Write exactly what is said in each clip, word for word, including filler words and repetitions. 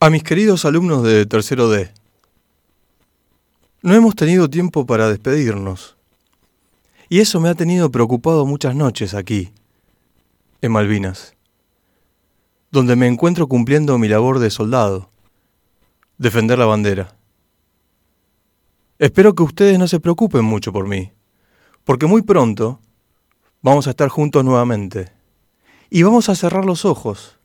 A mis queridos alumnos de tercero D, no hemos tenido tiempo para despedirnos, y eso me ha tenido preocupado muchas noches aquí, en Malvinas, donde me encuentro cumpliendo mi labor de soldado, defender la bandera. Espero que ustedes no se preocupen mucho por mí, porque muy pronto vamos a estar juntos nuevamente, y vamos a cerrar los ojos,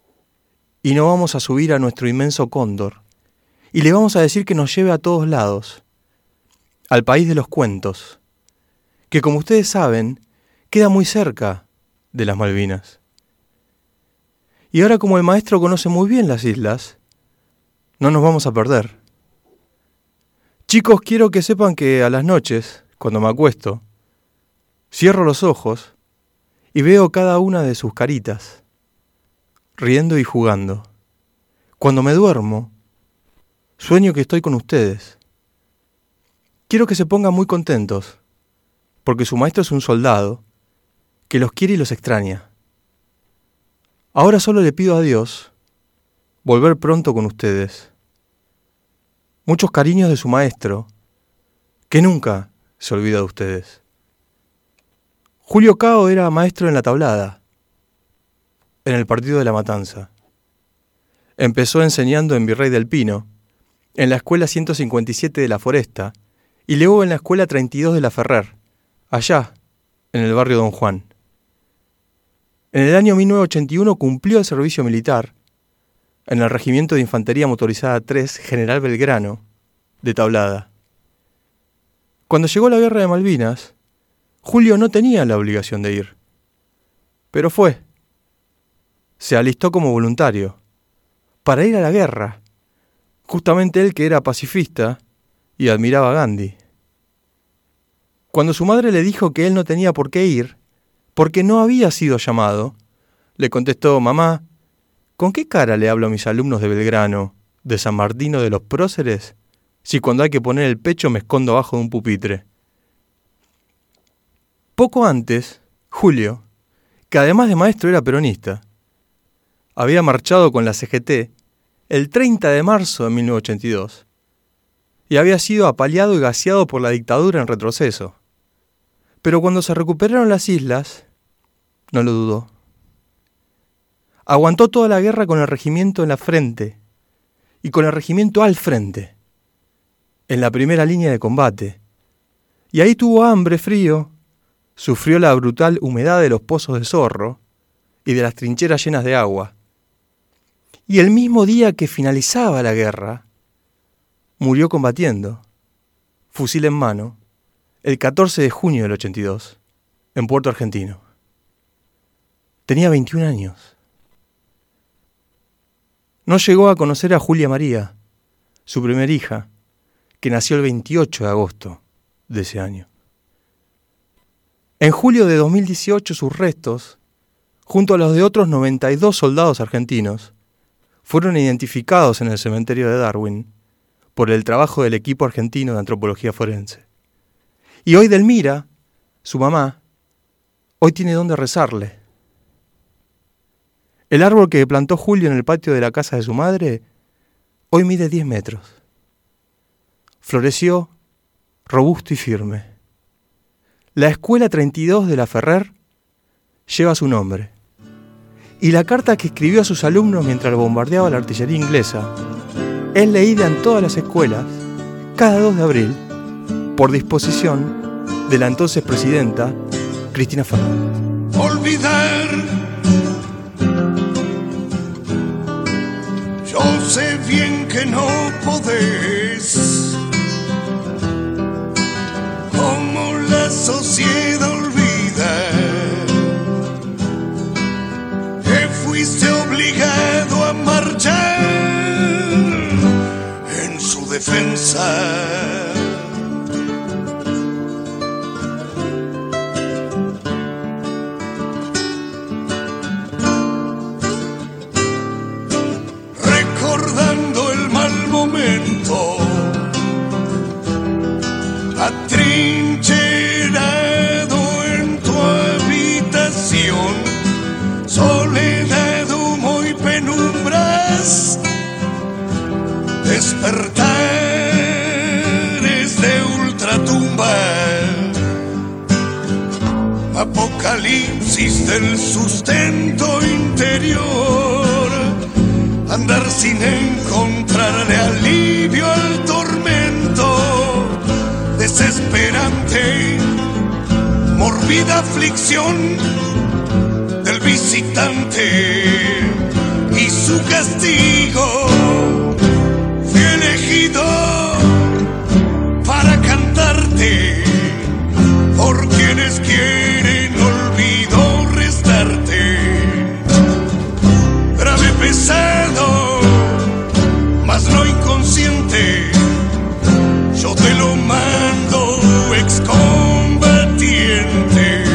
y no vamos a subir a nuestro inmenso cóndor, y le vamos a decir que nos lleve a todos lados, al país de los cuentos, que como ustedes saben, queda muy cerca de las Malvinas. Y ahora, como el maestro conoce muy bien las islas, no nos vamos a perder. Chicos, quiero que sepan que a las noches, cuando me acuesto, cierro los ojos y veo cada una de sus caritas, riendo y jugando. Cuando me duermo, sueño que estoy con ustedes. Quiero que se pongan muy contentos, porque su maestro es un soldado que los quiere y los extraña. Ahora solo le pido a Dios volver pronto con ustedes. Muchos cariños de su maestro, que nunca se olvida de ustedes. Julio Cao era maestro en la tablada, en el partido de La Matanza. Empezó enseñando en Virrey del Pino, en la escuela ciento cincuenta y siete de la Foresta, y luego en la escuela treinta y dos de la Ferrer, allá, en el barrio Don Juan. En el año mil novecientos ochenta y uno cumplió el servicio militar en el Regimiento de Infantería Motorizada tres General Belgrano, de Tablada. Cuando llegó la Guerra de Malvinas, Julio no tenía la obligación de ir, pero fue. Se alistó como voluntario, para ir a la guerra, justamente él que era pacifista y admiraba a Gandhi. Cuando su madre le dijo que él no tenía por qué ir, porque no había sido llamado, le contestó: «Mamá, ¿con qué cara le hablo a mis alumnos de Belgrano, de San Martino de los Próceres, si cuando hay que poner el pecho me escondo abajo de un pupitre?» Poco antes, Julio, que además de maestro era peronista, había marchado con la C G T el treinta de marzo de mil novecientos ochenta y dos y había sido apaleado y gaseado por la dictadura en retroceso. Pero cuando se recuperaron las islas, no lo dudó. Aguantó toda la guerra con el regimiento en la frente y con el regimiento al frente, en la primera línea de combate. Y ahí tuvo hambre, frío, sufrió la brutal humedad de los pozos de Zorro y de las trincheras llenas de agua. Y el mismo día que finalizaba la guerra, murió combatiendo, fusil en mano, el catorce de junio del ochenta y dos, en Puerto Argentino. Tenía veintiún años. No llegó a conocer a Julia María, su primer hija, que nació el veintiocho de agosto de ese año. En julio de dos mil dieciocho, sus restos, junto a los de otros noventa y dos soldados argentinos, fueron identificados en el cementerio de Darwin por el trabajo del equipo argentino de antropología forense. Y hoy Delmira, su mamá, hoy tiene dónde rezarle. El árbol que plantó Julio en el patio de la casa de su madre, hoy mide diez metros. Floreció robusto y firme. La escuela treinta y dos de la Ferrer lleva su nombre. Y la carta que escribió a sus alumnos mientras bombardeaba la artillería inglesa es leída en todas las escuelas cada dos de abril por disposición de la entonces presidenta Cristina Fernández. Olvidar, yo sé bien que no podés, como la sociedad olvida, que fuiste obligado a marchar en su defensa. Recordando el mal momento, atrincherado en tu habitación, soledad, humo y penumbras, despertares de ultratumba, apocalipsis del sustento interior, andar sin encontrarle alivio al tormento, desesperante, mórbida aflicción del visitante y su castigo. Fui elegido para cantarte por quienes quieren olvido restarte. Grave, pesado, mas no inconsciente, yo te lo mando, excombatiente.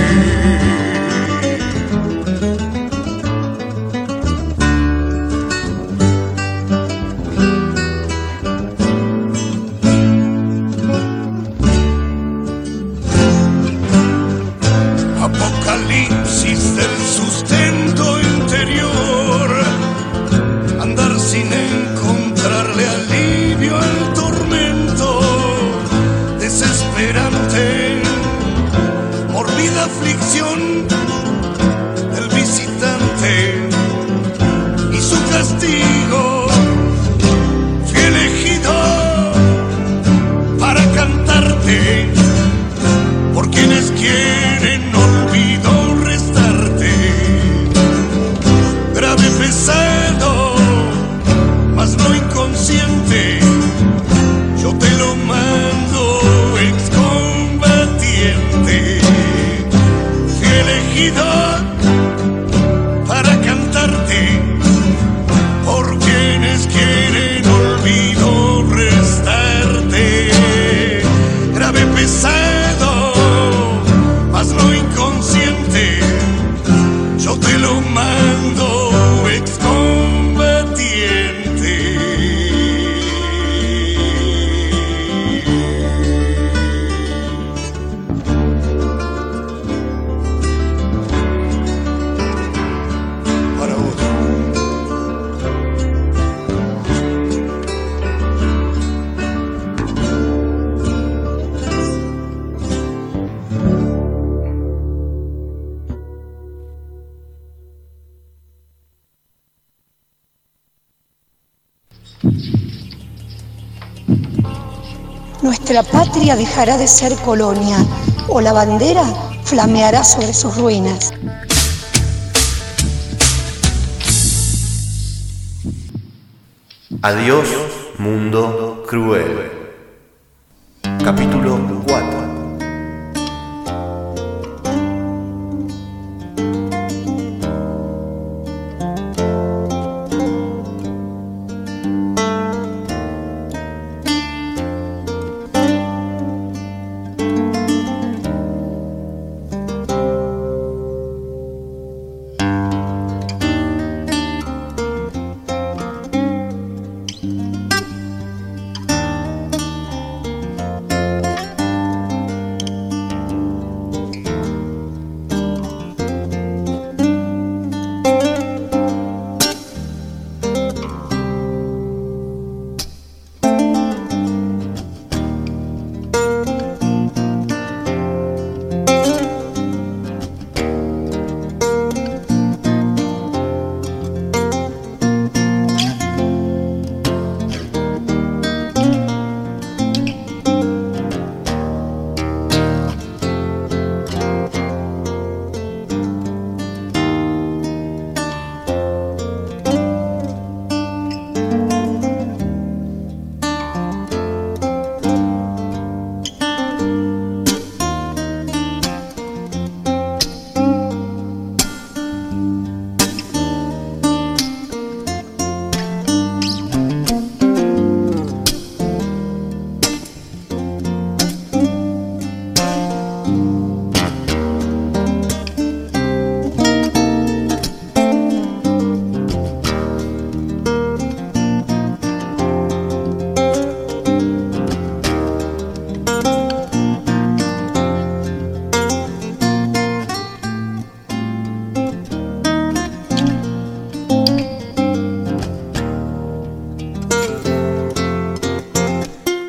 Apocalipsis del sustento interior, andar sin encontrarle alivio al tormento, desesperante, mórbida aflicción del visitante y su castigo. Fui elegido para cantarte por quienes quieren olvido restarte. Grave, pesado, mas no inconsciente, yo te lo mando, excombatiente. Fui elegido para cantarte por quienes quieren olvido restarte. Grave, pesado, mas no inconsciente, yo te lo mando, excombatiente. Para otro. Nuestra patria dejará de ser colonia, o la bandera flameará sobre sus ruinas. Adiós, mundo cruel. Capítulo cuatro.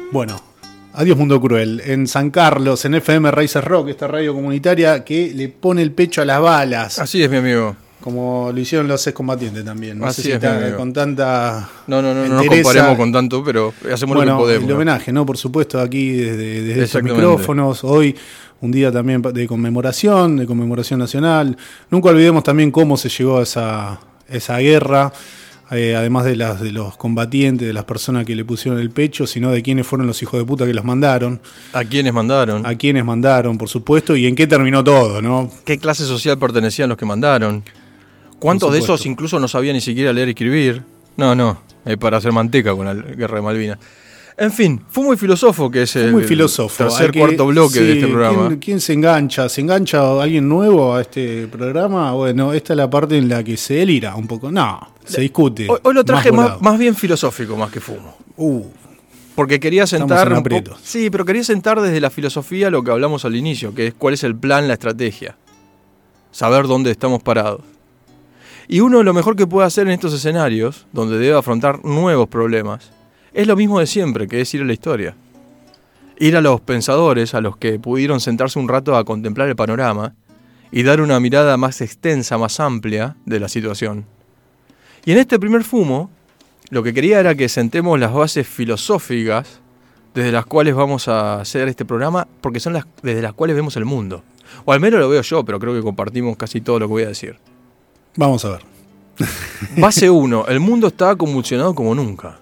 Bueno, adiós Mundo Cruel. En San Carlos, en F M Raíces Rock, esta radio comunitaria que le pone el pecho a las balas. Así es, mi amigo. Como lo hicieron los excombatientes también. No Así sé si es, está con tanta. No, no, no, no nos entereza. comparemos con tanto, pero hacemos bueno, lo que podemos. El homenaje, ¿no? Por supuesto, aquí desde, desde estos Exactamente. micrófonos. Hoy, un día también de conmemoración, de conmemoración nacional. Nunca olvidemos también cómo se llegó a esa, esa guerra. Eh, además de, las, de los combatientes, de las personas que le pusieron el pecho, sino de quiénes fueron los hijos de puta que los mandaron. ¿A quiénes mandaron? A quiénes mandaron, por supuesto, y en qué terminó todo, ¿no? ¿Qué clase social pertenecían los que mandaron? ¿Cuántos de esos incluso no sabían ni siquiera leer y escribir? No, no, es para hacer manteca con la guerra de Malvinas. En fin, fue muy filósofo que es el, muy filósofo. el tercer, que, cuarto bloque sí, de este programa. ¿quién, ¿Quién se engancha? ¿Se engancha alguien nuevo a este programa? Bueno, esta es la parte en la que se delira un poco. No, se discute. Hoy, hoy lo traje más, más, más bien filosófico más que fumo. Uh, Porque quería sentar... en un po- aprietos. sí, pero quería sentar desde la filosofía lo que hablamos al inicio, que es cuál es el plan, la estrategia. Saber dónde estamos parados. Y uno lo mejor que puede hacer en estos escenarios, donde debe afrontar nuevos problemas, es lo mismo de siempre, que es ir a la historia. Ir a los pensadores, a los que pudieron sentarse un rato a contemplar el panorama y dar una mirada más extensa, más amplia de la situación. Y en este primer fumo, lo que quería era que sentemos las bases filosóficas desde las cuales vamos a hacer este programa, porque son las desde las cuales vemos el mundo. O al menos lo veo yo, pero creo que compartimos casi todo lo que voy a decir. Vamos a ver. Base uno. El mundo está convulsionado como nunca.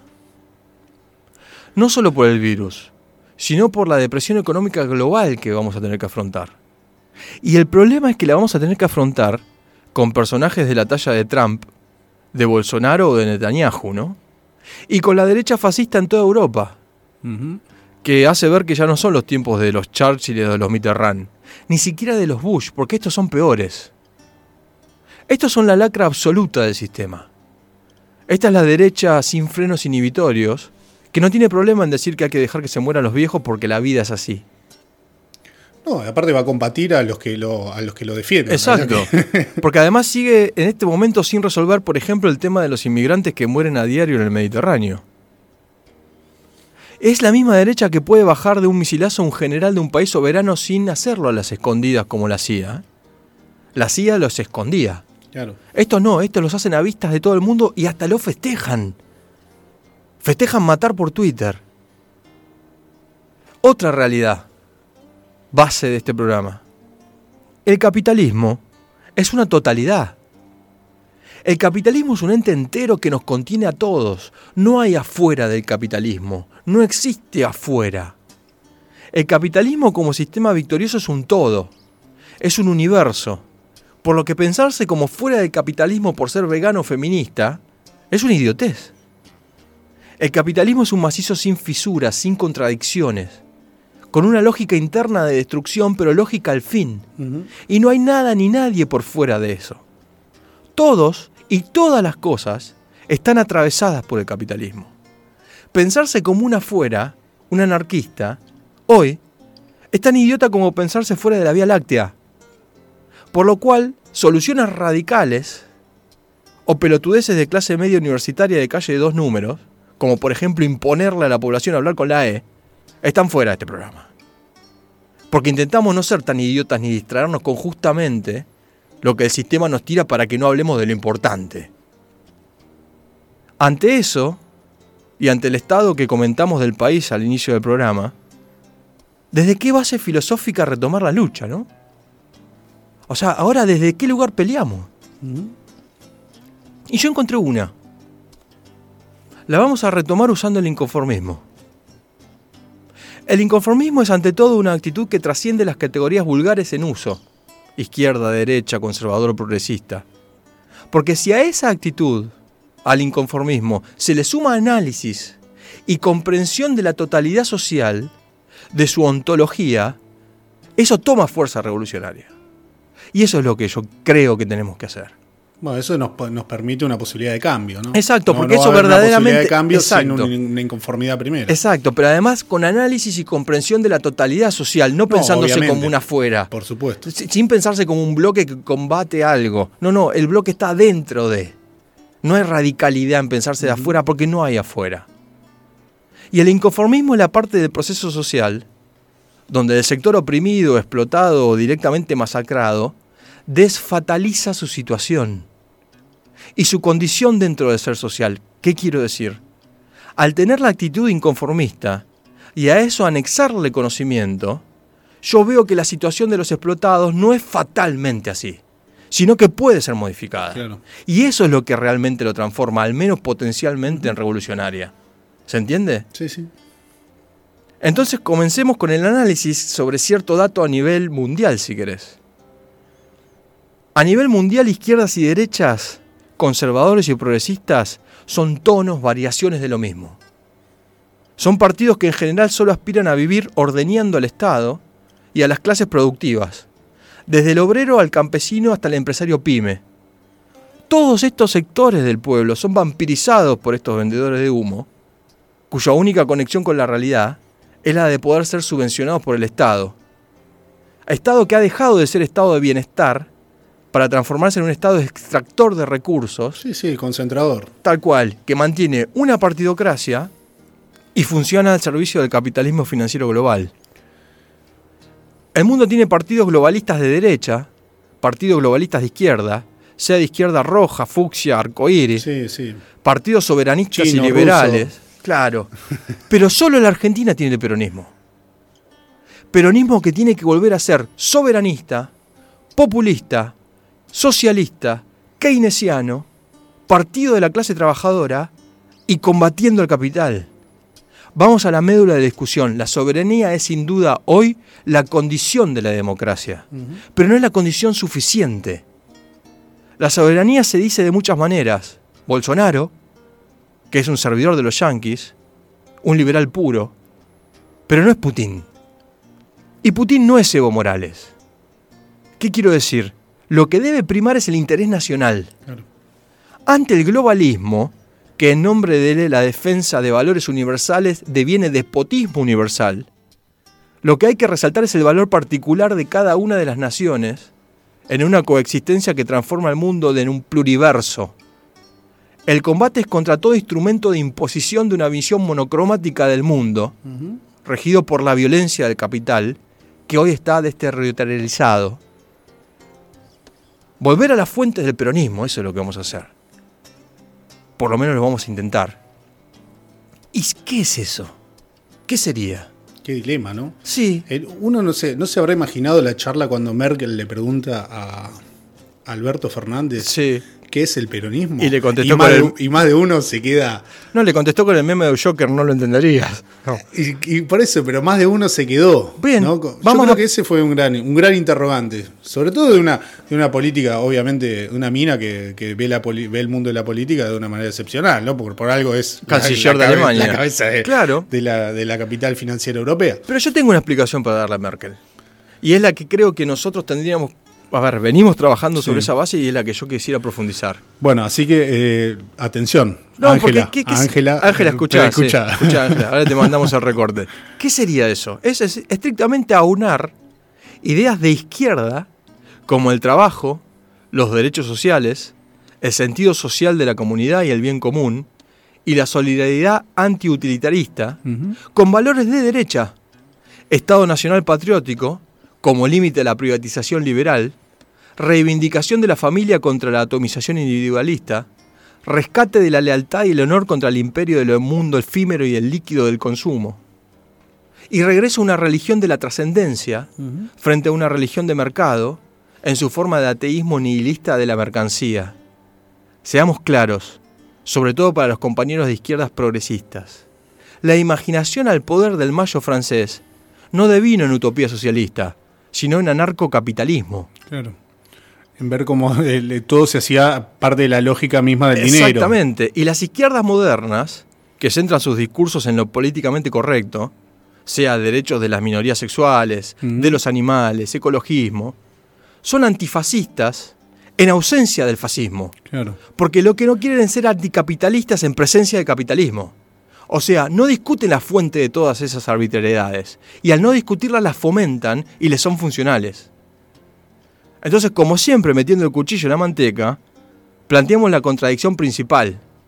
No solo por el virus, sino por la depresión económica global que vamos a tener que afrontar. Y el problema es que la vamos a tener que afrontar con personajes de la talla de Trump, de Bolsonaro o de Netanyahu, ¿no? Y con la derecha fascista en toda Europa, Uh-huh. que hace ver que ya no son los tiempos de los Churchill y de los Mitterrand, ni siquiera de los Bush, porque estos son peores. Estos son la lacra absoluta del sistema. Esta es la derecha sin frenos inhibitorios, que no tiene problema en decir que hay que dejar que se mueran los viejos porque la vida es así. No, aparte va a combatir a los que lo, a los que lo defienden. Exacto. Porque además sigue en este momento sin resolver, por ejemplo, el tema de los inmigrantes que mueren a diario en el Mediterráneo. Es la misma derecha que puede bajar de un misilazo a un general de un país soberano sin hacerlo a las escondidas como la C I A. La C I A los escondía. Claro. Estos no, estos los hacen a vistas de todo el mundo y hasta lo festejan. Festejan matar por Twitter. Otra realidad, base de este programa. El capitalismo es una totalidad. El capitalismo es un ente entero que nos contiene a todos. No hay afuera del capitalismo. No existe afuera. El capitalismo como sistema victorioso es un todo. Es un universo. Por lo que pensarse como fuera del capitalismo por ser vegano o feminista es una idiotez. El capitalismo es un macizo sin fisuras, sin contradicciones, con una lógica interna de destrucción, pero lógica al fin. Uh-huh. Y no hay nada ni nadie por fuera de eso. Todos y todas las cosas están atravesadas por el capitalismo. Pensarse como un afuera, un anarquista, hoy, es tan idiota como pensarse fuera de la Vía Láctea. Por lo cual, soluciones radicales o pelotudeces de clase media universitaria de calle de dos números, como por ejemplo imponerle a la población a hablar con la E, están fuera de este programa. Porque intentamos no ser tan idiotas ni distraernos con justamente lo que el sistema nos tira para que no hablemos de lo importante. Ante eso, y ante el estado que comentamos del país al inicio del programa, ¿desde qué base filosófica retomar la lucha, no? O sea, ahora, ¿desde qué lugar peleamos? Uh-huh. Y yo encontré una. La vamos a retomar usando el inconformismo. El inconformismo es ante todo una actitud que trasciende las categorías vulgares en uso. Izquierda, derecha, conservador o progresista. Porque si a esa actitud, al inconformismo, se le suma análisis y comprensión de la totalidad social, de su ontología, eso toma fuerza revolucionaria. Y eso es lo que yo creo que tenemos que hacer. Bueno, eso nos, nos permite una posibilidad de cambio, ¿no? Exacto, no, porque no va eso a haber verdaderamente... una posibilidad de cambio exacto. sin un, una inconformidad primero. Exacto, pero además con análisis y comprensión de la totalidad social, no pensándose obviamente, como una afuera. Por supuesto. Sin pensarse como un bloque que combate algo. No, no, el bloque está dentro de. No hay radicalidad en pensarse de afuera porque no hay afuera. Y el inconformismo es la parte del proceso social donde el sector oprimido, explotado o directamente masacrado desfataliza su situación y su condición dentro del ser social. ¿Qué quiero decir? Al tener la actitud inconformista y a eso anexarle conocimiento, yo veo que la situación de los explotados no es fatalmente así, sino que puede ser modificada. Claro. Y eso es lo que realmente lo transforma, al menos potencialmente, en revolucionaria. ¿Se entiende? Sí, sí. Entonces comencemos con el análisis sobre cierto dato a nivel mundial, si querés. A nivel mundial, izquierdas y derechas, conservadores y progresistas, son tonos, variaciones de lo mismo. Son partidos que en general solo aspiran a vivir ordeñando al Estado y a las clases productivas, desde el obrero al campesino hasta el empresario pyme. Todos estos sectores del pueblo son vampirizados por estos vendedores de humo, cuya única conexión con la realidad es la de poder ser subvencionados por el Estado. Estado que ha dejado de ser estado de bienestar para transformarse en un estado extractor de recursos. Sí, sí, concentrador. Tal cual, que mantiene una partidocracia y funciona al servicio del capitalismo financiero global. El mundo tiene partidos globalistas de derecha, partidos globalistas de izquierda, sea de izquierda roja, fucsia, arcoíris, sí, sí. partidos soberanistas Chino, y liberales. ruso. Claro, pero solo la Argentina tiene el peronismo. Peronismo que tiene que volver a ser soberanista, populista, socialista, keynesiano, partido de la clase trabajadora y combatiendo al capital. Vamos a la médula de la discusión. La soberanía es sin duda hoy la condición de la democracia, uh-huh. pero no es la condición suficiente. La soberanía se dice de muchas maneras. Bolsonaro, que es un servidor de los yanquis, un liberal puro, pero no es Putin. Y Putin no es Evo Morales. ¿Qué quiero decir? Lo que debe primar es el interés nacional. Claro. Ante el globalismo, que en nombre de la defensa de valores universales deviene despotismo universal, lo que hay que resaltar es el valor particular de cada una de las naciones en una coexistencia que transforma el mundo en un pluriverso. El combate es contra todo instrumento de imposición de una visión monocromática del mundo, uh-huh. regido por la violencia del capital, que hoy está desterritorializado. Volver a las fuentes del peronismo, eso es lo que vamos a hacer. Por lo menos lo vamos a intentar. ¿Y qué es eso? ¿Qué sería? Qué dilema, ¿no? Sí. El, uno no se, no se habrá imaginado la charla cuando Merkel le pregunta a Alberto Fernández sí. qué es el peronismo. Y le contestó y más, con de, el... y más de uno se queda... No, le contestó con el meme de Joker, no lo entenderías. No. Y, y por eso, pero más de uno se quedó. Bien, ¿no? Yo vamos creo a... que ese fue un gran, un gran interrogante. Sobre todo de una, de una política, obviamente, una mina que, que ve, la poli, ve el mundo de la política de una manera excepcional, ¿no? Porque por algo es canciller la, la de cabe, Alemania. La cabeza de, claro. de, la, de la capital financiera europea. Pero yo tengo una explicación para darle a Merkel. Y es la que creo que nosotros tendríamos... A ver, venimos trabajando sobre sí. esa base y es la que yo quisiera profundizar. Bueno, así que, eh, atención. No, Ángela, ¿qué, qué, Ángela, Ángela, escuchá, escuchá. Sí, escuchá, Ángela, ahora te mandamos el recorte. ¿Qué sería eso? Es, es estrictamente aunar ideas de izquierda, como el trabajo, los derechos sociales, el sentido social de la comunidad y el bien común, y la solidaridad antiutilitarista, uh-huh. con valores de derecha, Estado nacional patriótico, como límite a la privatización liberal, reivindicación de la familia contra la atomización individualista, rescate de la lealtad y el honor contra el imperio del mundo efímero y el líquido del consumo, y regreso a una religión de la trascendencia uh-huh. frente a una religión de mercado en su forma de ateísmo nihilista de la mercancía. Seamos claros, sobre todo para los compañeros de izquierdas progresistas. La imaginación al poder del mayo francés no devino en utopía socialista, sino en anarcocapitalismo. Claro. En ver cómo el, todo se hacía parte de la lógica misma del dinero. Exactamente. Y las izquierdas modernas, que centran sus discursos en lo políticamente correcto, sea derechos de las minorías sexuales, uh-huh. de los animales, ecologismo, son antifascistas en ausencia del fascismo. Claro. Porque lo que no quieren es ser anticapitalistas en presencia del capitalismo. O sea, no discuten la fuente de todas esas arbitrariedades. Y al no discutirlas las fomentan y les son funcionales. Entonces, como siempre, metiendo el cuchillo en la manteca, planteamos la contradicción principal.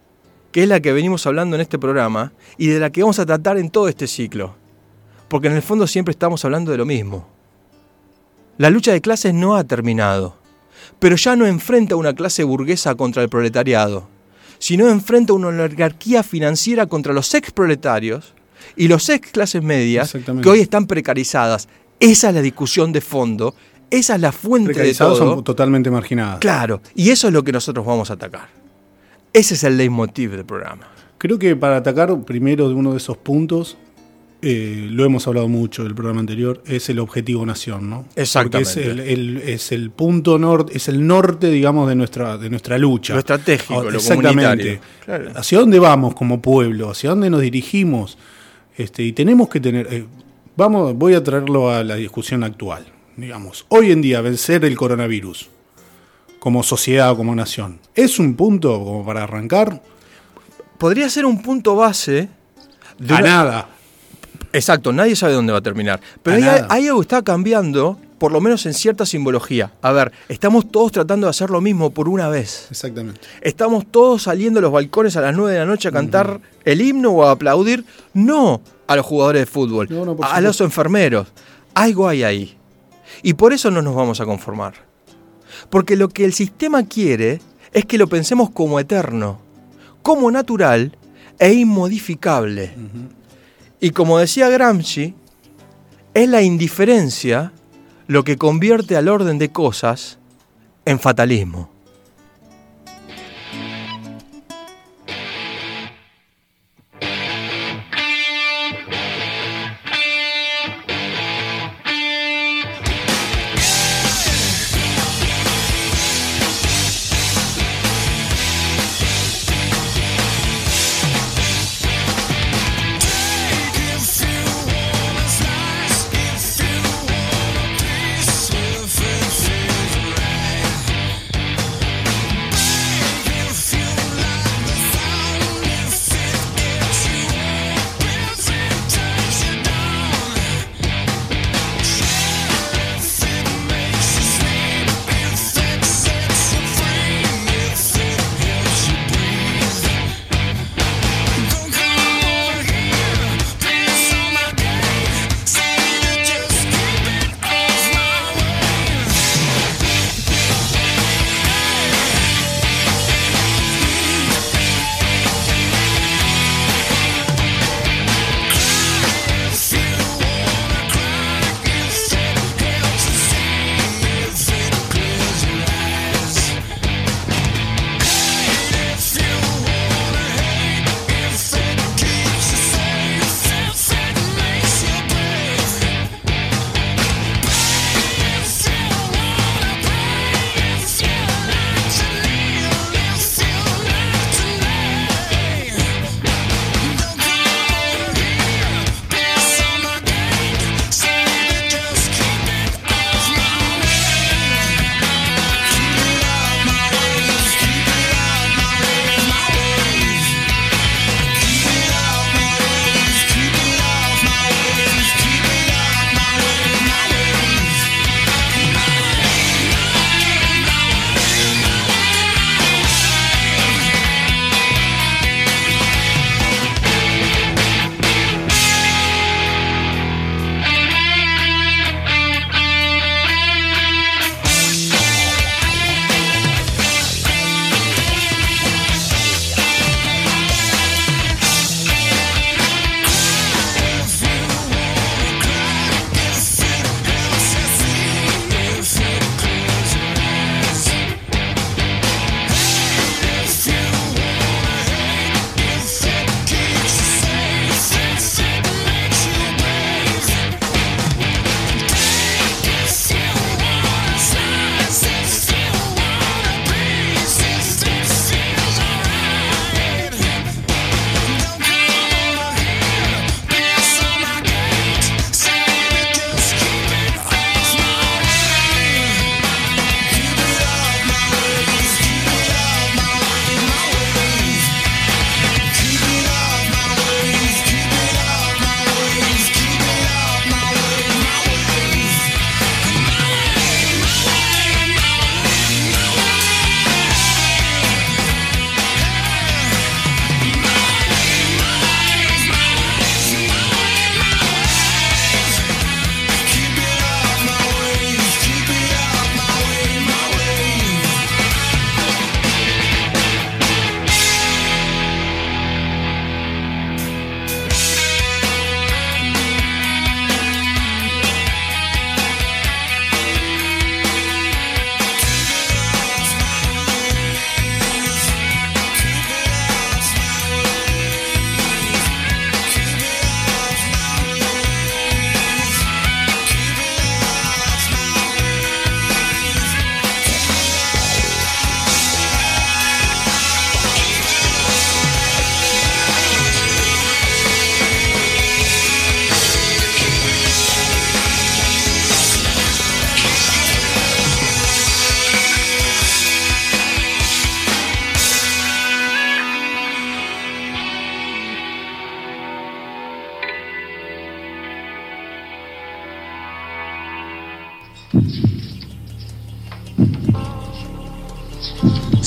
que es la que venimos hablando en este programa y de la que vamos a tratar en todo este ciclo. Porque en el fondo siempre estamos hablando de lo mismo. La lucha de clases no ha terminado, pero ya no enfrenta una clase burguesa contra el proletariado, sino enfrenta una oligarquía financiera contra los ex proletarios y los ex clases medias que hoy están precarizadas. Esa es la discusión de fondo, esa es la fuente de todo. Son totalmente marginadas. Claro, y eso es lo que nosotros vamos a atacar. Ese es el leitmotiv del programa. Creo que para atacar primero de uno de esos puntos, eh, lo hemos hablado mucho del programa anterior, es el objetivo nación, ¿no? Exactamente. Porque es el, el, es el punto norte, es el norte, digamos, de nuestra, de nuestra lucha. Lo estratégico, oh, lo exactamente. comunitario. Claro. ¿Hacia dónde vamos como pueblo? ¿Hacia dónde nos dirigimos? Este, y tenemos que tener... Eh, vamos, voy a traerlo a la discusión actual. Digamos, hoy en día vencer el coronavirus como sociedad o como nación, ¿es un punto como para arrancar? Podría ser un punto base de a una... nada. Exacto, nadie sabe dónde va a terminar. Pero hay, hay algo que está cambiando, por lo menos en cierta simbología. A ver, estamos todos tratando de hacer lo mismo por una vez. Exactamente. Estamos todos saliendo a los balcones a las nueve de la noche a cantar uh-huh. el himno o a aplaudir, no a los jugadores de fútbol, no, no, a los enfermeros. Algo hay ahí. Y por eso no nos vamos a conformar. Porque lo que el sistema quiere es que lo pensemos como eterno, como natural e inmodificable. Uh-huh. Y como decía Gramsci, es la indiferencia lo que convierte al orden de cosas en fatalismo.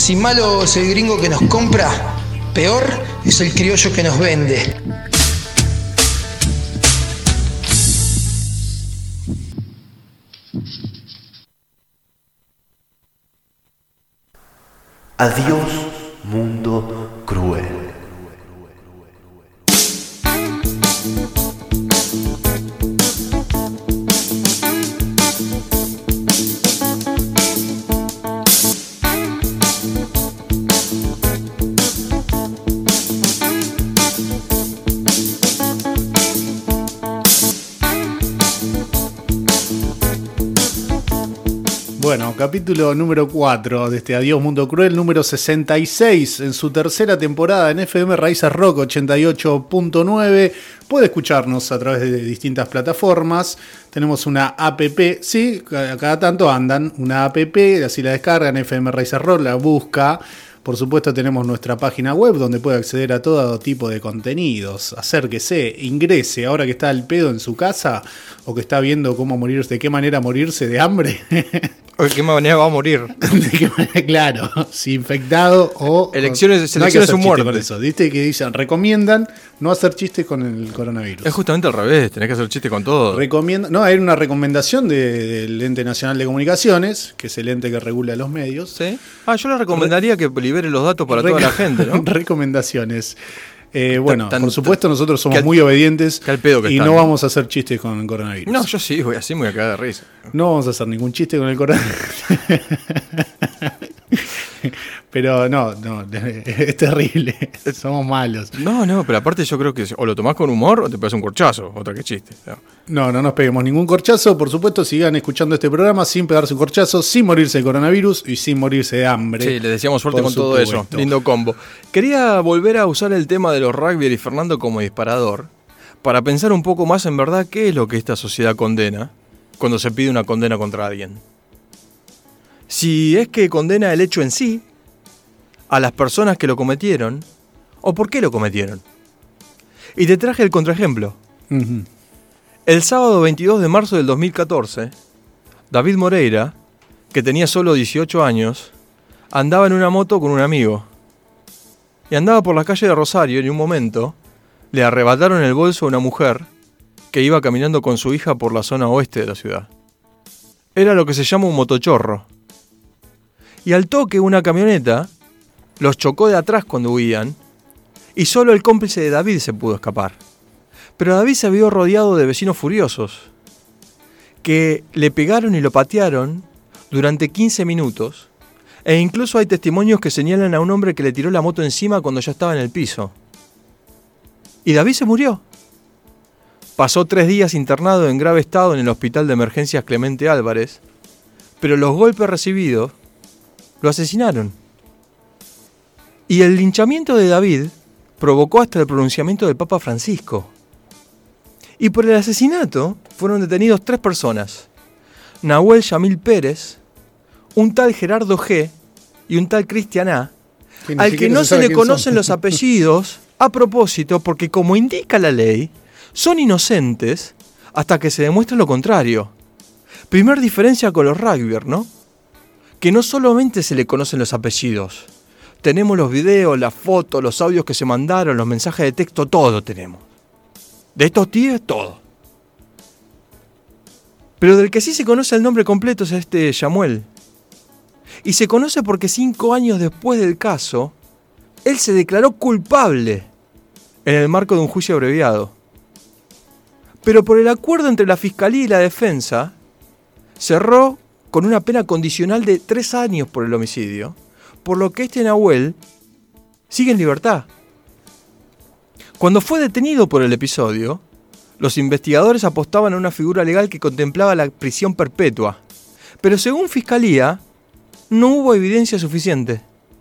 Si malo es el gringo que nos compra, peor es el criollo que nos vende. Adiós, mundo cruel. Bueno, capítulo número cuatro de este Adiós Mundo Cruel, número sesenta y seis en su tercera temporada en F M Raíces Rock ochenta y ocho punto nueve. Puede escucharnos a través de distintas plataformas. Tenemos una app, sí, cada tanto andan, una app, así la descargan, F M Raíces Rock, la busca. Por supuesto tenemos nuestra página web donde puede acceder a todo tipo de contenidos. Acérquese, ingrese, ahora que está al pedo en su casa o que está viendo cómo morirse, de qué manera morirse de hambre. ¿O de qué manera va a morir? ¿De qué manera? Claro, si infectado o... Elecciones, selecciones no o muerte. muerte. Eso, ¿viste? Que dicen, recomiendan no hacer chistes con el coronavirus. Es justamente al revés, tenés que hacer chistes con todo. Recomienda, no, hay una recomendación de, del Ente Nacional de Comunicaciones, que es el ente que regula los medios. ¿Sí? Ah, yo le recomendaría que libere los datos para Re- toda la gente, ¿no? Recomendaciones. Eh, bueno, Tan- por supuesto nosotros somos que- muy obedientes que al pedo que y están. no vamos a hacer chistes con el coronavirus. No, yo sí, voy así, me voy a cagar de risa. No vamos a hacer ningún chiste con el coronavirus. Pero no, no, es terrible. Somos malos. No, no, pero aparte yo creo que o lo tomás con humor o te pegas un corchazo, otra que chiste. ¿No? No, no nos peguemos ningún corchazo. Por supuesto, sigan escuchando este programa sin pegarse un corchazo, sin morirse de coronavirus y sin morirse de hambre. Sí, les deseamos suerte Por con todo eso. supuesto. Lindo combo. Quería volver a usar el tema de los rugby y Fernando como disparador para pensar un poco más en verdad qué es lo que esta sociedad condena cuando se pide una condena contra alguien. Si es que condena el hecho en sí, a las personas que lo cometieron, o por qué lo cometieron. Y te traje el contraejemplo. Uh-huh. El sábado veintidós de marzo del dos mil catorce, David Moreira, que tenía solo dieciocho años, andaba en una moto con un amigo. Y andaba por la calle de Rosario y en un momento le arrebataron el bolso a una mujer que iba caminando con su hija por la zona oeste de la ciudad. Era lo que se llama un motochorro. Y al toque una camioneta los chocó de atrás cuando huían y solo el cómplice de David se pudo escapar. Pero David se vio rodeado de vecinos furiosos que le pegaron y lo patearon durante quince minutos e incluso hay testimonios que señalan a un hombre que le tiró la moto encima cuando ya estaba en el piso. Y David se murió. Pasó tres días internado en grave estado en el Hospital de Emergencias Clemente Álvarez, pero los golpes recibidos lo asesinaron. Y el linchamiento de David provocó hasta el pronunciamiento del Papa Francisco. Y por el asesinato fueron detenidos tres personas: Nahuel Yamil Pérez, un tal Gerardo G. y un tal Cristian A., Que ni al que siquiera no se se sabe le quién conocen son. los apellidos a propósito porque, como indica la ley, son inocentes hasta que se demuestre lo contrario. Primer diferencia con los rugbyers, ¿no? Que no solamente se le conocen los apellidos. Tenemos los videos, las fotos, los audios que se mandaron, los mensajes de texto, todo tenemos. De estos tíos, todo. Pero del que sí se conoce el nombre completo es este Yamuel. Y se conoce porque cinco años después del caso, él se declaró culpable en el marco de un juicio abreviado. Pero por el acuerdo entre la Fiscalía y la Defensa, cerró con una pena condicional de tres años por el homicidio, por lo que este Nahuel sigue en libertad. Cuando fue detenido por el episodio, los investigadores apostaban a una figura legal que contemplaba la prisión perpetua, pero según Fiscalía, no hubo evidencia suficiente.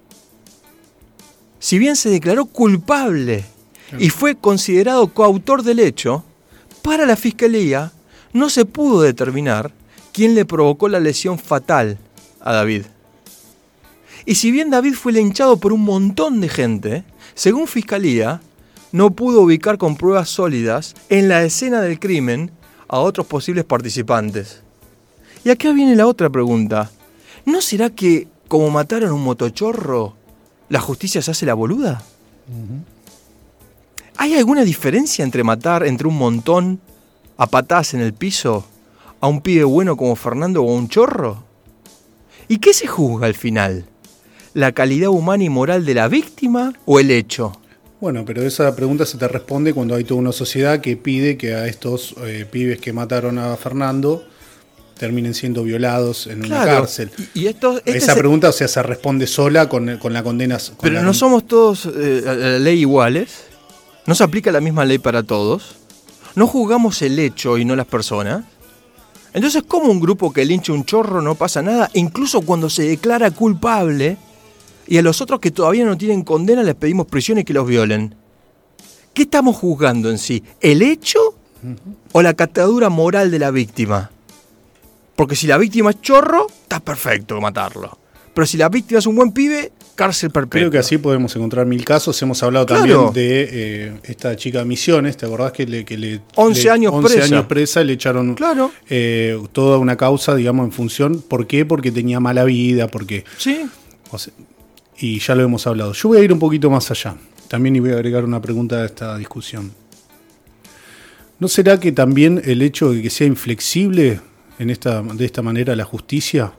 Si bien se declaró culpable y fue considerado coautor del hecho, para la Fiscalía no se pudo determinar quién le provocó la lesión fatal a David. Y si bien David fue linchado por un montón de gente, según Fiscalía, no pudo ubicar con pruebas sólidas en la escena del crimen a otros posibles participantes. Y acá viene la otra pregunta. ¿No será que como mataron a un motochorro, la justicia se hace la boluda? Uh-huh. ¿Hay alguna diferencia entre matar entre un montón a patadas en el piso a un pibe bueno como Fernando o a un chorro? ¿Y qué se juzga al final? ¿La calidad humana y moral de la víctima o el hecho? Bueno, pero esa pregunta se te responde cuando hay toda una sociedad que pide que a estos eh, pibes que mataron a Fernando terminen siendo violados en claro. una cárcel. Y, y esto, este esa se... pregunta, o sea, se responde sola con, con la condena. Con pero la no con... somos todos eh, a la ley iguales. No se aplica la misma ley para todos. No juzgamos el hecho y no las personas. Entonces, ¿cómo un grupo que lincha un chorro no pasa nada? Incluso cuando se declara culpable y a los otros que todavía no tienen condena les pedimos prisión y que los violen. ¿Qué estamos juzgando en sí? ¿El hecho o la catadura moral de la víctima? Porque si la víctima es chorro, está perfecto matarlo. Pero si la víctima es un buen pibe, cárcel perpetua. Creo que así podemos encontrar mil casos. Hemos hablado claro. también de eh, esta chica Misiones. ¿Te acordás que le... Que le once le, años once presa. años presa, le echaron claro. eh, toda una causa, digamos, en función. ¿Por qué? Porque tenía mala vida, porque... Sí. O sea, y ya lo hemos hablado. Yo voy a ir un poquito más allá. También y voy a agregar una pregunta a esta discusión. ¿No será que también el hecho de que sea inflexible en esta, de esta manera la justicia?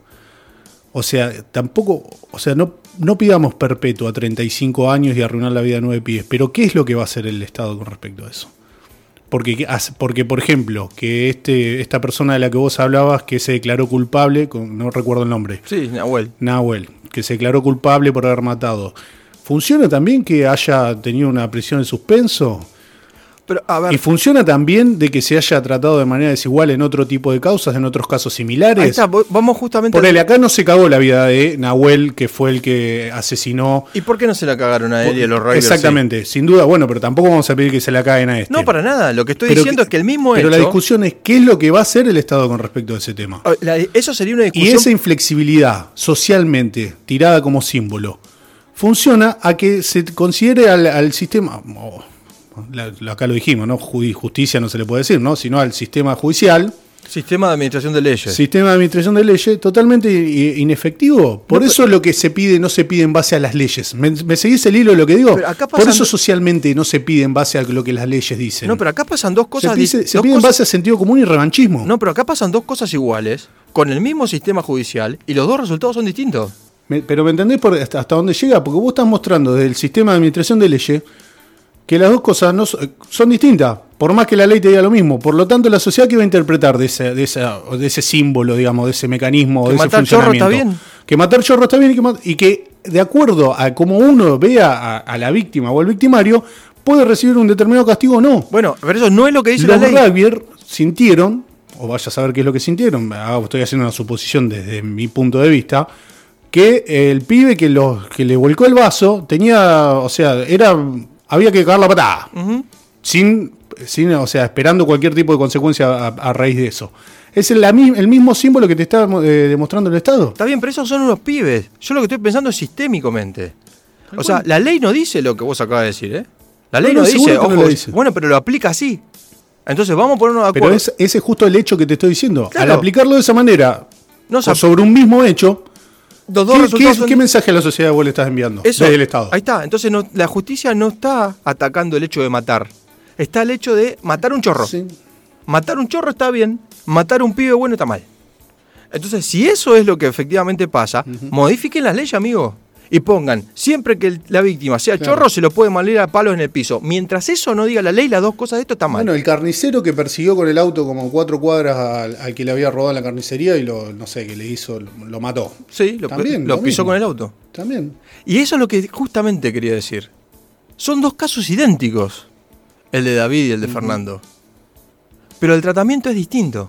O sea, tampoco, o sea, no, no pidamos perpetua a treinta y cinco años y arruinar la vida de nueve pibes, pero ¿qué es lo que va a hacer el Estado con respecto a eso? Porque, porque por ejemplo, que este, esta persona de la que vos hablabas, que se declaró culpable, con, no recuerdo el nombre. Sí, Nahuel. Nahuel, que se declaró culpable por haber matado. ¿Funciona también que haya tenido una prisión en suspenso? Pero, a ver, ¿y funciona también de que se haya tratado de manera desigual en otro tipo de causas, en otros casos similares? Ahí está, vamos justamente... Por él, acá no se cagó la vida de Nahuel, que fue el que asesinó... ¿Y por qué no se la cagaron a él y a los Riders? Exactamente, sí? Sin duda, bueno, pero tampoco vamos a pedir que se la caguen a este. No, para nada, lo que estoy pero diciendo que, es que el mismo pero hecho... Pero la discusión es qué es lo que va a hacer el Estado con respecto a ese tema. La, eso sería una discusión... Y esa inflexibilidad, socialmente, tirada como símbolo, funciona a que se considere al, al sistema... Oh, La, acá lo dijimos, ¿no? Justicia no se le puede decir, ¿no? Sino al sistema judicial. Sistema de administración de leyes. Sistema de administración de leyes totalmente inefectivo. Por no, eso pero, lo que se pide no se pide en base a las leyes. ¿Me, me seguís el hilo de lo que digo? Acá Por eso socialmente no se pide en base a lo que las leyes dicen. No, pero acá pasan dos cosas. Se pide, se dos pide cosas, en base a sentido común y revanchismo. No, pero acá pasan dos cosas iguales, con el mismo sistema judicial, y los dos resultados son distintos. Me, pero ¿me entendés por hasta, hasta dónde llega? Porque vos estás mostrando desde el sistema de administración de leyes que las dos cosas no son, son distintas, por más que la ley te diga lo mismo. Por lo tanto, la sociedad que va a interpretar de ese, de ese, de ese símbolo, digamos, de ese mecanismo, de ese funcionamiento. ¿Que matar chorro está bien? Que matar chorro está bien y que, y que de acuerdo a cómo uno vea a, a la víctima o al victimario, puede recibir un determinado castigo o no. Bueno, pero eso no es lo que dice Los la ley. Los Rugbyers sintieron, o vaya a saber qué es lo que sintieron, estoy haciendo una suposición desde mi punto de vista, que el pibe que, los, que le volcó el vaso tenía, o sea, era... había que cagar la patada, uh-huh. sin, sin, o sea, esperando cualquier tipo de consecuencia a, a raíz de eso. ¿Es el, la, el mismo símbolo que te está eh, demostrando el Estado? Está bien, pero esos son unos pibes. Yo lo que estoy pensando es sistémicamente. O sea, la ley no dice lo que vos acabas de decir, ¿eh? La ley no, no dice, ojo, no dice. Bueno, pero lo aplica así. Entonces vamos a ponernos de acuerdo. Pero es, ese es justo el hecho que te estoy diciendo. Claro. Al aplicarlo de esa manera, no, o sobre un mismo hecho... Los dos ¿Qué, ¿qué, son... ¿Qué mensaje a la sociedad vos le estás enviando? Eso, desde el Estado? Ahí está. Entonces no, la justicia no está atacando el hecho de matar. Está el hecho de matar un chorro. Sí. Matar un chorro está bien. Matar un pibe bueno está mal. Entonces, si eso es lo que efectivamente pasa, uh-huh. modifiquen las leyes, amigo. Y pongan, siempre que la víctima sea claro. chorro, se lo puede malir a palos en el piso. Mientras eso no diga la ley, las dos cosas de esto está mal. Bueno, el carnicero que persiguió con el auto como cuatro cuadras al, al que le había robado en la carnicería y lo, no sé, que le hizo, lo, lo mató. Sí, lo, también, lo, lo pisó mismo. Con el auto. También. Y eso es lo que justamente quería decir. Son dos casos idénticos, el de David y el de uh-huh. Fernando. Pero el tratamiento es distinto.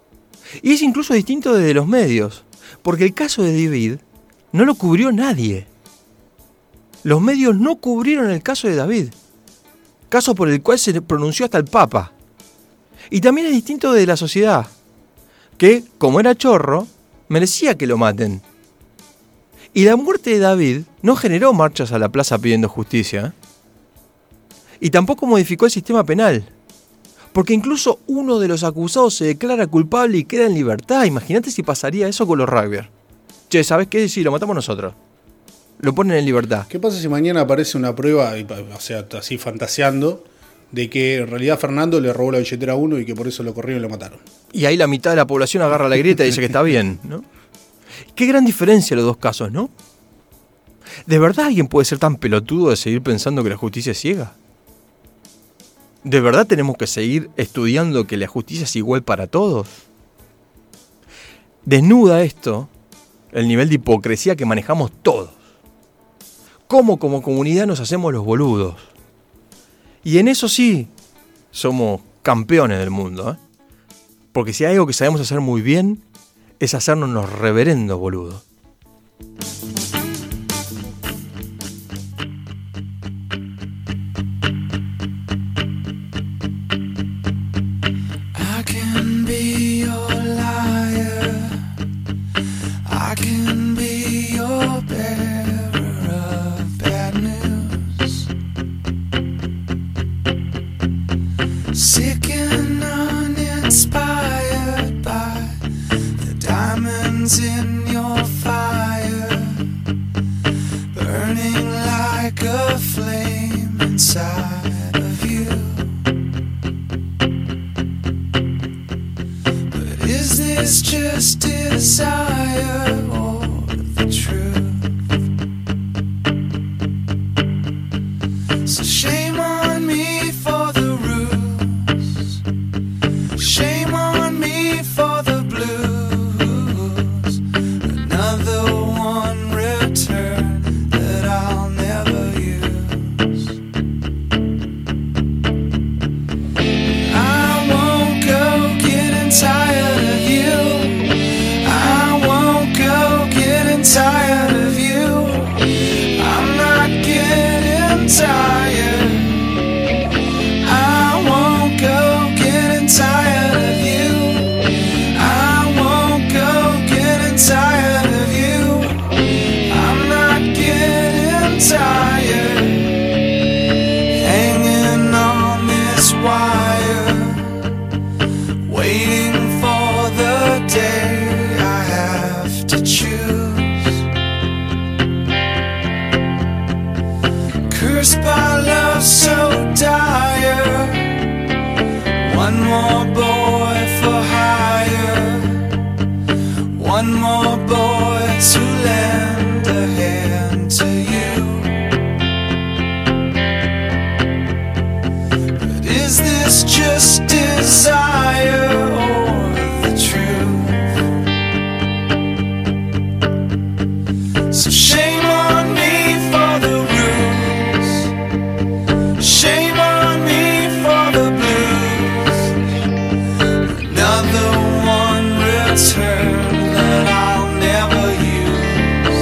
Y es incluso distinto desde los medios. Porque el caso de David no lo cubrió nadie. Los medios no cubrieron el caso de David. Caso por el cual se pronunció hasta el Papa. Y también es distinto de la sociedad. Que, como era chorro, merecía que lo maten. Y la muerte de David no generó marchas a la plaza pidiendo justicia. Y tampoco modificó el sistema penal. Porque incluso uno de los acusados se declara culpable y queda en libertad. Imagínate si pasaría eso con los Rugbyers. che, ¿sabés qué? Sí, lo matamos nosotros. Lo ponen en libertad. ¿Qué pasa si mañana aparece una prueba, o sea, así fantaseando, de que en realidad Fernando le robó la billetera a uno y que por eso lo corrieron y lo mataron? Y ahí la mitad de la población agarra la grieta y dice que está bien, ¿no? Qué gran diferencia los dos casos, ¿no? ¿De verdad alguien puede ser tan pelotudo de seguir pensando que la justicia es ciega? ¿De verdad tenemos que seguir estudiando que la justicia es igual para todos? Desnuda esto el nivel de hipocresía que manejamos todos. Cómo como comunidad nos hacemos los boludos. Y en eso sí somos campeones del mundo, ¿eh? Porque si hay algo que sabemos hacer muy bien, es hacernos los reverendos boludos. I can be your liar. I can be your bearer of bad news. Sick and uninspired by the diamonds in your fire, burning like a flame inside of you. But is this just desire or the truth? So shame on me for the ruse, shame on me for the blues. Another one return that I'll never use. I won't go getting tired of you. I won't go getting tired of you. I'm not getting tired. I won't go getting tired of you. I won't go getting tired of you. I'm not getting tired. Hanging on this wire, waiting for the day I have to choose. Cursed by love so dire, one more boy for hire, one more boy to lend a hand to you. But is this just desire or the truth? So shame on me for the ruse, shame on me for the blues. Another one return that I'll never use.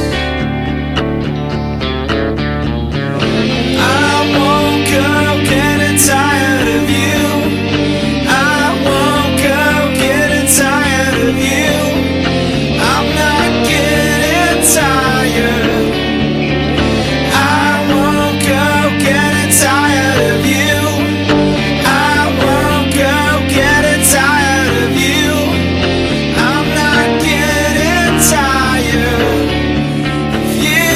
I won't go getting tired of you. I won't go getting tired of you. I'm not getting tired. I won't go getting tired of you. I won't go getting tired of you. I'm not getting tired of you.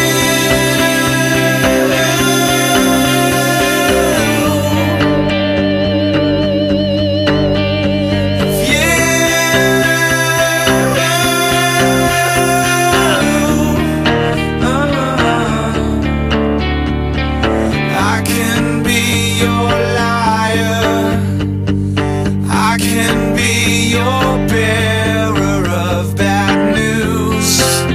I can be your liar. I can be your bearer of bad news.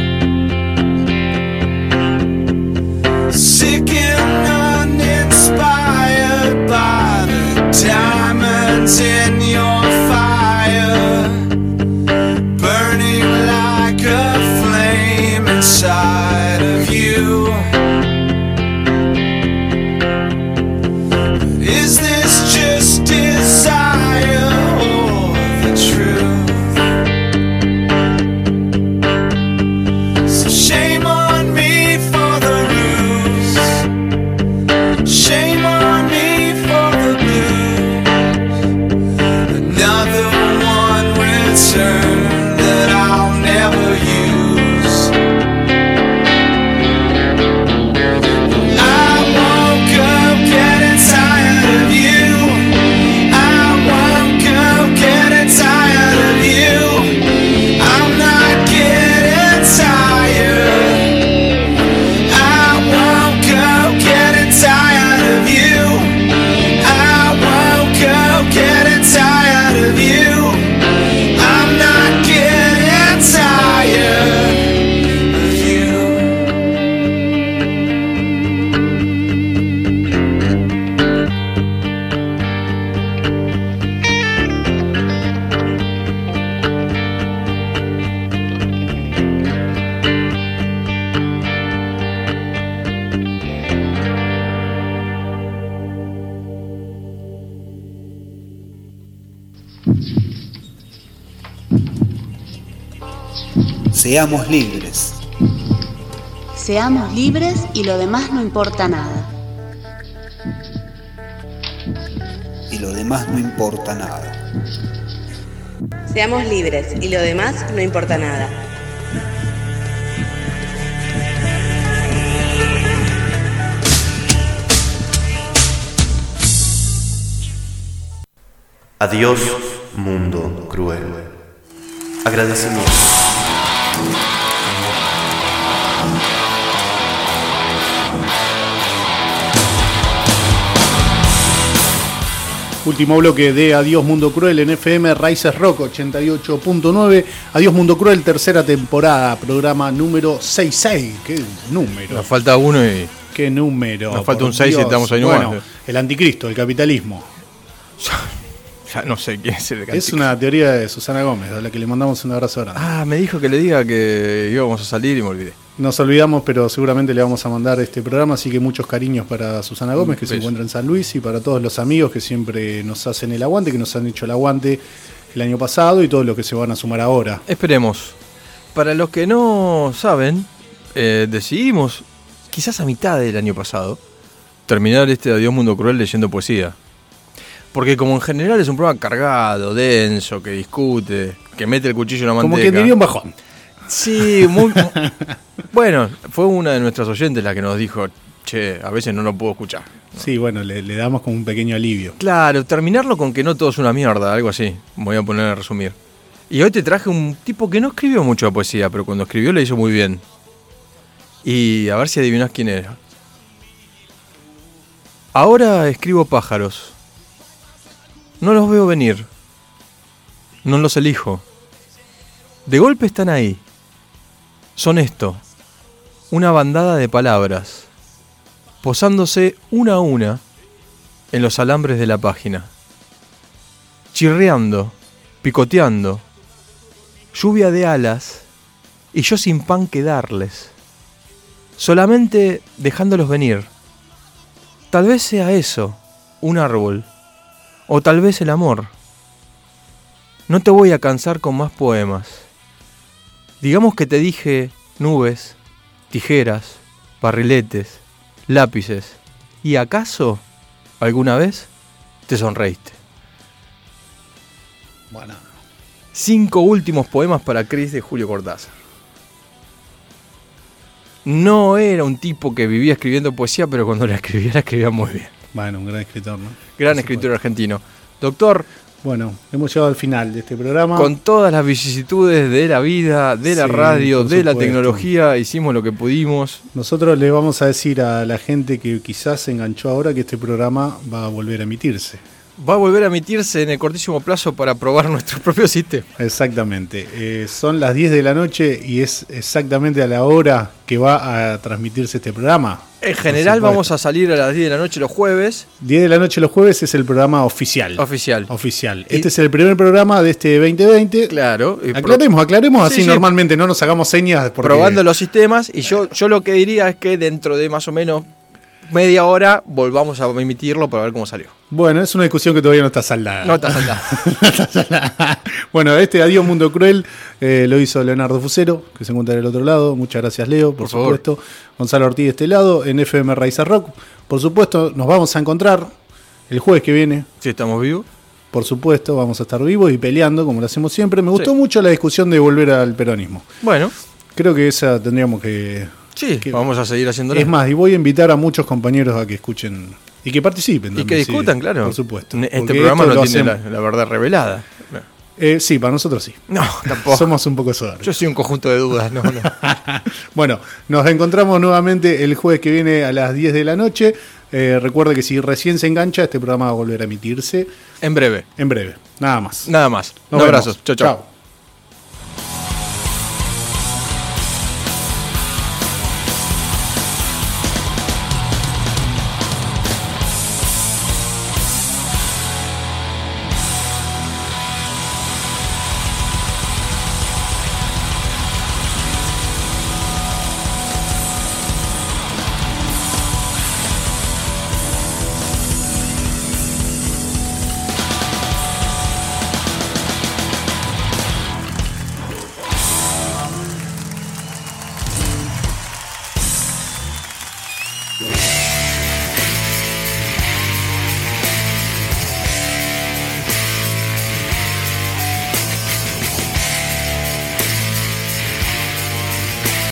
Sick and uninspired by the diamonds in your fire, burning like a flame inside of you. Is this Seamos libres. Seamos libres y lo demás no importa nada. Y lo demás no importa nada. Seamos libres y lo demás no importa nada. Adiós, mundo cruel. Agradecimiento. Último bloque de Adiós Mundo Cruel en F M Raíces Rock ochenta y ocho punto nueve. Adiós Mundo Cruel, tercera temporada, programa número sesenta y seis. ¿Qué número? Nos falta uno y... ¿Qué número? Nos falta un seis y estamos ahí nomás. Bueno, el anticristo, el capitalismo. Ya no sé quién es el anticristo. Es una teoría de Susana Gómez, a la que le mandamos un abrazo grande. Ah, me dijo que le diga que íbamos a salir y me olvidé. Nos olvidamos, pero seguramente le vamos a mandar este programa, así que muchos cariños para Susana Gómez, que se encuentra en San Luis, y para todos los amigos que siempre nos hacen el aguante, que nos han hecho el aguante el año pasado y todos los que se van a sumar ahora. Esperemos. Para los que no saben, eh, decidimos, quizás a mitad del año pasado, terminar este Adiós Mundo Cruel leyendo poesía. Porque como en general es un programa cargado, denso, que discute, que mete el cuchillo en la manteca. Como que diría un bajón. Sí, muy... Bueno, fue una de nuestras oyentes la que nos dijo, che, a veces no lo puedo escuchar. Sí, bueno, le, le damos como un pequeño alivio. Claro, terminarlo con que no todo es una mierda, algo así. Me voy a poner a resumir. Y hoy te traje un tipo que no escribió mucho de poesía, pero cuando escribió le hizo muy bien. Y a ver si adivinás quién era. Ahora escribo pájaros. No los veo venir. No los elijo. De golpe están ahí. Son esto. Una bandada de palabras. Posándose una a una en los alambres de la página. Chirriando. Picoteando. Lluvia de alas. Y yo sin pan que darles. Solamente dejándolos venir. Tal vez sea eso. Un árbol. O tal vez el amor. No te voy a cansar con más poemas. Digamos que te dije nubes, tijeras, barriletes, lápices. ¿Y acaso alguna vez te sonreíste? Bueno. Cinco últimos poemas para Cris de Julio Cortázar. No era un tipo que vivía escribiendo poesía, pero cuando la escribía, la escribía muy bien. Bueno, un gran escritor, ¿no? Gran escritor argentino. Doctor, bueno, hemos llegado al final de este programa. Con todas las vicisitudes de la vida, de la sí, radio, de supuesto. la tecnología, hicimos lo que pudimos. Nosotros le vamos a decir a la gente que quizás se enganchó ahora que este programa va a volver a emitirse. Va a volver a emitirse en el cortísimo plazo para probar nuestro propio sistema. Exactamente. Eh, son las diez de la noche y es exactamente a la hora que va a transmitirse este programa. En general vamos a salir a las diez de la noche los jueves. diez de la noche los jueves es el programa oficial. Oficial. Oficial. Este y, es el primer programa de este veinte veinte. Claro. Aclaremos, aclaremos sí, así sí. Normalmente no nos hagamos señas. Porque... Probando los sistemas y yo, yo lo que diría es que dentro de más o menos media hora volvamos a emitirlo para ver cómo salió. Bueno, es una discusión que todavía no está saldada. No está saldada. no está saldada. Bueno, este Adiós Mundo Cruel eh, lo hizo Leonardo Fusero, que se encuentra del otro lado. Muchas gracias, Leo, por, por supuesto. Favor. Gonzalo Ortiz de este lado, en F M Raíces Rock. Por supuesto, nos vamos a encontrar el jueves que viene. Si estamos vivos. Por supuesto, vamos a estar vivos y peleando, como lo hacemos siempre. Me gustó sí. mucho la discusión de volver al peronismo. Bueno. Creo que esa tendríamos que... Sí, que, vamos a seguir haciéndolo. Es más, y voy a invitar a muchos compañeros a que escuchen y que participen. Y también, que discutan, sí, claro. Por supuesto. Este programa no tiene la, la verdad revelada. Eh, sí, para nosotros sí. No, tampoco. Somos un poco soberbios. Yo soy un conjunto de dudas, no, no. Bueno, nos encontramos nuevamente el jueves que viene a las diez de la noche. Eh, recuerde que si recién se engancha, este programa va a volver a emitirse. En breve. En breve. Nada más. Nada más. Nos un abrazo. Chau, chau. Chao.